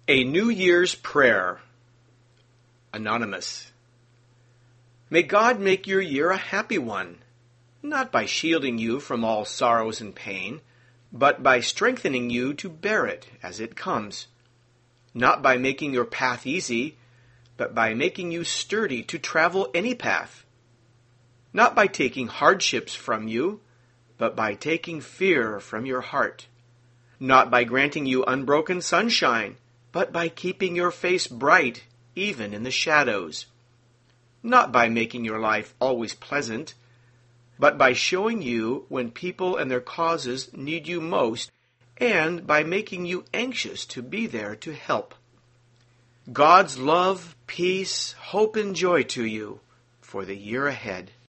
A New Year's Prayer. Anonymous. May God make your year a happy one, not by shielding you from all sorrows and pain, but by strengthening you to bear it as it comes. Not by making your path easy, but by making you sturdy to travel any path. Not by taking hardships from you, but by taking fear from your heart. Not by granting you unbroken sunshine, but by keeping your face bright, even in the shadows. Not by making your life always pleasant, but by showing you when people and their causes need you most, and by making you anxious to be there to help. God's love, peace, hope, and joy to you for the year ahead.